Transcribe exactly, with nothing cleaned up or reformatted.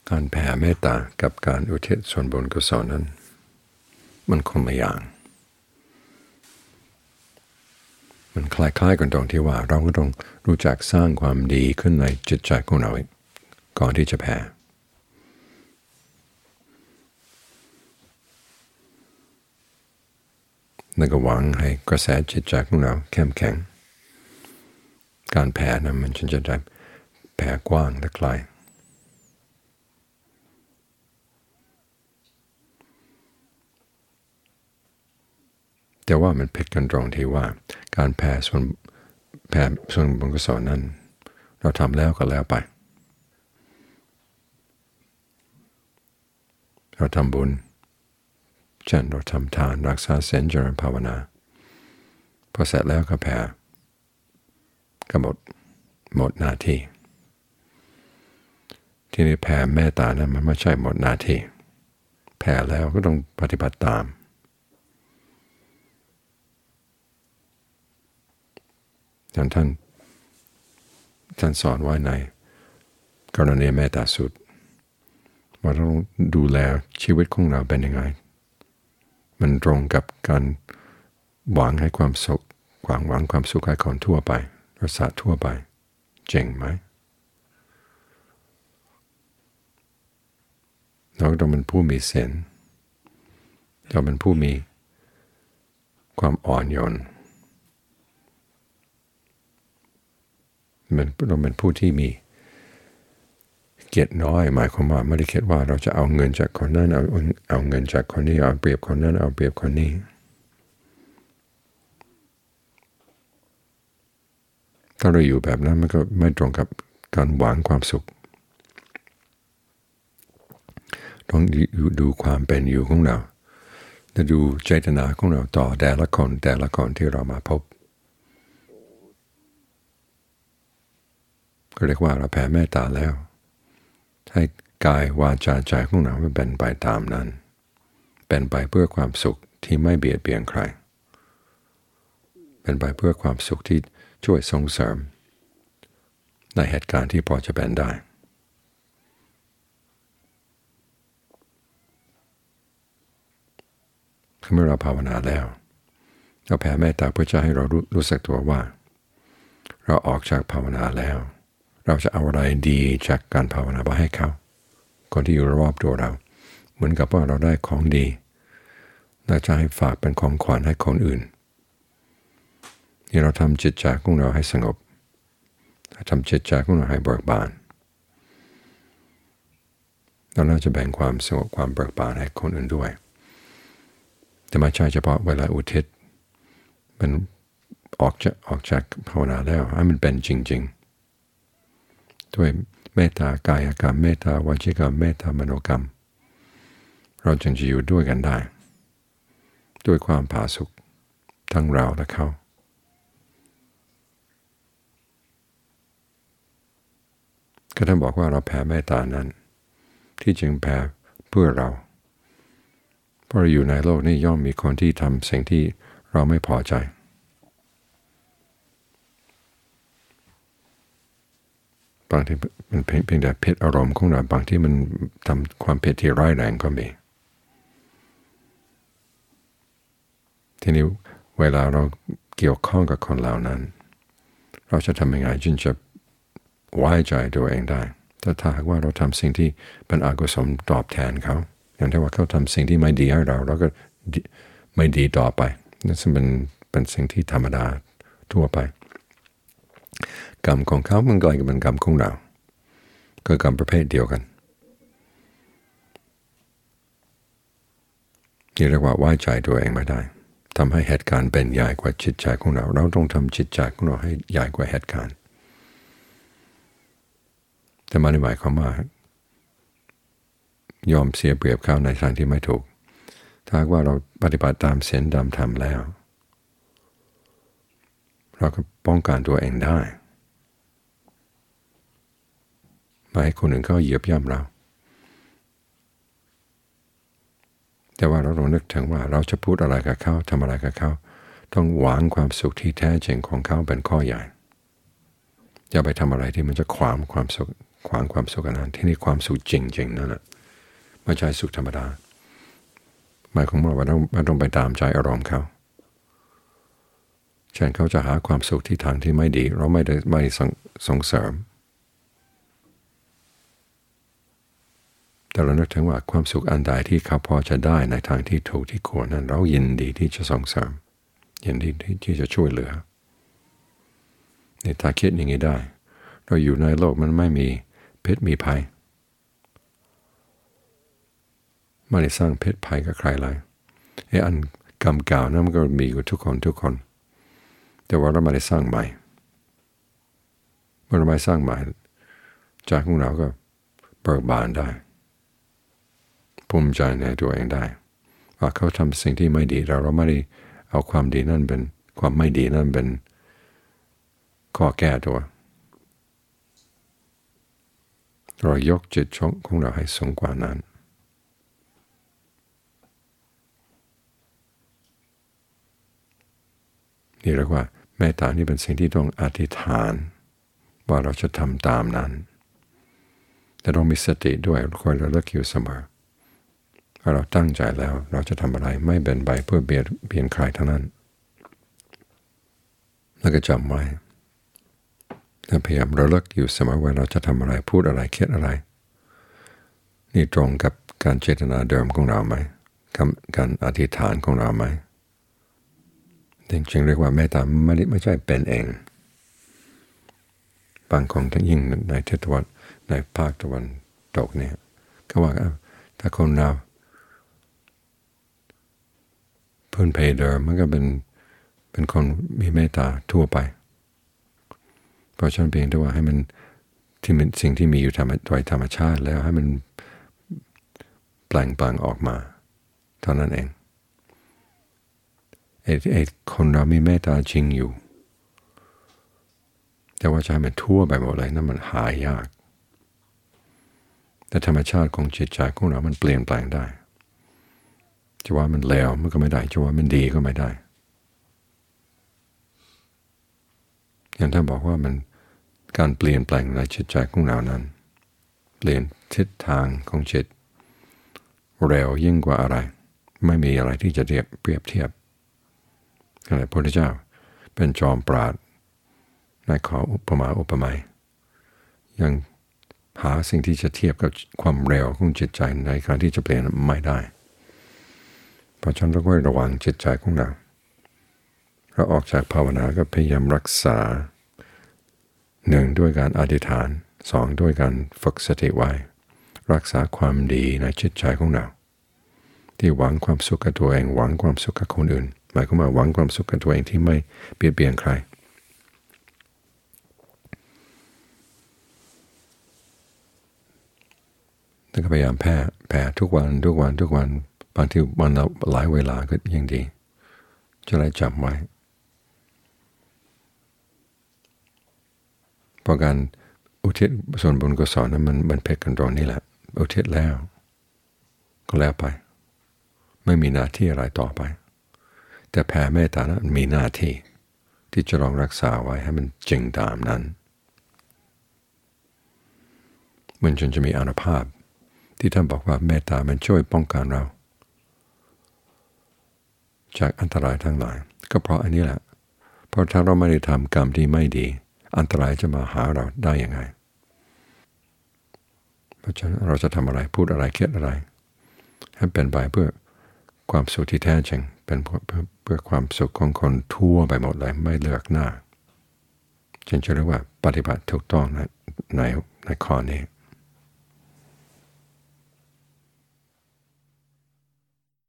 การแผ่เมตตากับการอุทิศส่วนบุญกุศลนั้นมันคนละอย่างมันคล้ายๆกันตรงที่ว่าเราก็ต้องรู้จักสร้างความดีขึ้นในจิตใจของเราก่อนที่จะแผ่แล้วก็หวังให้กระแสจิตใจของเราเข้มแข็งการแผ่นั้นมันจะได้แผ่กว้างและไกลแต่ว่ามันผิดกันตรงที่ว่าการแผ่ส่วนแผ่ส่วนบุญกุศลนั้นเราทำแล้วก็แล้วไปเราทำบุญเช่นเราทำทานรักษาศีลเจริญภาวนาพอเสร็จแล้วก็แผ่ก็หมดหมดหน้าที่ที่นี่แผ่เมตตานั้นมันไม่ใช่หมดหน้าที่แผ่แล้วก็ต้องปฏิบัติตามท่านท่านท่านสอนไว้ในกรณีเมตตาสูตรว่าเราต้องดูแลชีวิตของเราเป็นยังไงมันตรงกับการหวังให้ความสุขหวังหวังความสุขให้คนทั่วไปประสาททั่วไปเจ๋งไหมเราต้องเป็นผู้มีศีลเราเป็นผู้มีความอ่อนโยนเราเป็นผู้ที่มีเกียรติน้อยหมายความว่าไม่ได้คิดว่าเราจะเอาเงินจากคนนั้นเอาเอาเงินจากคนนี้เอาเปรียบคนนั้นเอาเปรียบคนนี้ถ้าเราอยู่แบบนั้นมันก็ไม่ตรงกับการหวังความสุขต้องดูความเป็นอยู่ของเราและดูเจตนาของเราต่อแต่ละคนแต่ละคนที่เรามาพบก็เรียกว่าเราแผ่เมตตาแล้วให้กายวาจาใจของเราเป็นไปตามนั้นเป็นไปเพื่อความสุขที่ไม่เบียดเบียนใครเป็นไปเพื่อความสุขที่ช่วยส่งเสริมในเหตุการณ์ที่พอจะเป็นได้เมื่อเราภาวนาแล้วเราแผ่เมตตาเพื่อจะให้เรารู้รู้สึกตัวว่าเราออกจากภาวนาแล้วเราจะเอาอะไรดีจากการภาวนาไปให้เขาคนที่อยู่รอบตัวเราเหมือนกับว่าเราได้ของดีเราจะให้ฝากเป็นของขวัญให้คนอื่นที่เราทำจิตใจของเราให้สงบทำจิตใจของเราให้เบิกบานแล้วเราจะแบ่งความสงบความเบิกบานให้คนอื่นด้วยแต่ไม่ใช่เฉพาะเวลาอุทิศมันออกจากออกจากภาวนาแล้วให้มันเป็นจริงๆด้วยเมตตากายกรรมเมตตาวจีกรรมเมตตามโนกรรมเราจึงจะอยู่ด้วยกันได้ด้วยความผาสุกทั้งเราและเขาก็ท่านบอกว่าเราแผ่เมตตานั้นที่จริงแผ่เพื่อเราเพราะเราอยู่ในโลกนี้ย่อมมีคนที่ทำสิ่งที่เราไม่พอใจบางทีมันเพียงแต่เพศอารมณ์ของเราบางที่มันทำความเพศที่ร้ายแรงก็มีทีนี้เวลาเราเกี่ยวข้องกับคนเหล่านั้นเราจะทำยังไงจึงจะไว้ใจตัวเองได้แต่ถ้าหากว่าเราทำสิ่งที่เป็นอกุศลตอบแทนเขาอย่างที่ว่าเขาทำสิ่งที่ไม่ดีให้เราเราก็ไม่ดีต่อไปนั่นเป็นเป็นสิ่งที่ธรรมดาทั่วไปกรรมของเขามันก็เป็นกรรมของเราก็กรรมประเภทเดียวกันที่เรียกว่าไว้ใจตัวเองไม่ได้ทำให้เหตุการณ์เป็นใหญ่กว่าจิตใจของเราเราต้องทำจิตใจของเราให้ใหญ่กว่าเหตุการณ์แต่ไม่ได้หมายความว่ายอมเสียเปรียบเขาในทางที่ไม่ถูกถ้าว่าเราปฏิบัติตามศีลตามธรรมแล้วเราก็ป้องกันตัวเองได้ไม่ให้คนอื่นเขาเหยียบย่ำเราแต่ว่าเราต้องนึกถึงว่าเราจะพูดอะไรกับเขาทำอะไรกับเขาต้องหวังความสุขที่แท้จริงของเขาเป็นข้อใหญ่อย่าไปทำอะไรที่มันจะขวางความสุขขวางความสุขนั้นที่นี่ความสุขจริงๆนั่นแหละไม่ใช่สุขธรรมดาหมายความว่าเราต้องเราต้องไปตามใจอารมณ์เขาเช่นเขาจะหาความสุขที่ทางที่ไม่ดีเราไม่ได้ไม่ส่งส่งเสริมแต่เรานึกถึงว่าความสุขอันใดที่เขาพอจะได้ในทางที่ถูกที่ควรนั้นเรายินดีที่จะส่งเสริมยินดีที่จะช่วยเหลือนี่ถ้าคิดอย่างนี้ได้เราอยู่ในโลกมันไม่มีพิษมีภัยไม่ได้สร้างพิษภัยกับใครเลยไอ้อันกรรมเก่านั้นมันก็มีกับทุกคนทุกคนแต่ว่าเราไม่ได้สร้างใหม่เมื่อเราไม่สร้างใหม่ใจของเราก็เบิกบานได้ภูมิใจในตัวเองได้ว่าเขาทำสิ่งที่ไม่ดีเราเราไม่ได้เอาความดีนั่นเป็นความไม่ดีนั่นเป็นข้อแก้ตัวเรายกจิตของเราให้สูงกว่านั้นนี่เรียกว่าเมตตานี่เป็นสิ่งที่ต้องอธิษฐานว่าเราจะทำตามนั้นแต่ต้องมีสติด้วยคอยระลึกอยู่เสมอว่าเราตั้งใจแล้วเราจะทำอะไรไม่เป็นไปเพื่อเบียดเบียนใครทั้งนั้นแล้วก็จำไว้และพยายามระลึกอยู่เสมอว่าเราจะทำอะไรพูดอะไรคิดอะไรนี่ตรงกับการเจตนาเดิมของเราไหมกับการอธิษฐานของเราไหมจริงๆเรียกว่าเมตตาไม่ได้ไม่ใช่เป็นเองบางคนทั้งยิ่งในทิศตะวันในภาคตะวันตกเนี่ยก็ว่าถ้าคนเราพื้นเพเดิมมันก็เป็นเป็นคนมีเมตตาทั่วไปเพราะฉะนั้นเพียงแต่ว่าให้มันที่มันสิ่งที่มีอยู่ธรรมโดยธรรมชาติแล้วให้มันแปลงปลั่งออกมาเท่านั้นเองไอ้ไอ้คนเรามีเมตตาจริงอยู่แต่ว่าจะให้มันทั่วไปหมดเลยนั่นมันหายากแต่ธรรมชาติของจิตใจของเรามันเปลี่ยนแปลงได้จะว่ามันเลวมันก็ไม่ได้จะว่ามันดีก็ไม่ได้อย่างถ้าบอกว่ามันการเปลี่ยนแปลงในจิตใจของเรานั้นเปลี่ยนทิศทางของจิตเร็วยิ่งกว่าอะไรไม่มีอะไรที่จะเทียบเปรียบเทียบพระพุทธเจ้าเป็นจอมปราชญ์ในขออุปมาอุปไมยยังหาสิ่งที่จะเทียบกับความเร็วของจิตใจในการที่จะเปลี่ยนไม่ได้เพราะฉะนั้นเราก็ระวังจิตใจของเราเราออกจากภาวนาก็พยายามรักษาหนึ่งด้วยการอธิษฐานสองด้วยการฝึกสติไว้รักษาความดีในจิตใจของเราที่หวังความสุขกับตัวเองหวังความสุขกับคนอื่นหมายความว่าหวังความสุขกับตัวเองที่ไม่เบียดเบียนใครแล้วก็พยายามแผ่แผ่ทุกวันทุกวันทุกวันบางทีวันละหลายเวลาก็ยิ่งดีจะได้จำไว้เพราะการอุทิศส่วนบุญกุศลนั้นมันมันเพ็กกันตรงนี้แหละอุทิศแล้วก็แล้วไปไม่มีหน้าที่อะไรต่อไปแต่แผ่เมตตานั้นมีหน้าที่ที่จะลองรักษาไว้ให้มันจริงตามนั้นมันจนจะมีอานุภาพที่ท่านบอกว่าเมตตามันช่วยป้องกันเราจากอันตรายทั้งหลายก็เพราะอันนี้แหละเพราะถ้าเราไม่ได้ทำกรรมที่ไม่ดีอันตรายจะมาหาเราได้ยังไงเพราะฉะนั้นเราจะทำอะไรพูดอะไรคิดอะไรให้เป็นไปเพื่อความสุขที่แท้จริงเป็นเพื่อเพื่อเพื่อความสุขของคนทั่วไปหมดเลยไม่เลือกหน้าจึงจะเรียกว่าปฏิบัติถูกต้องในในในข้อนี้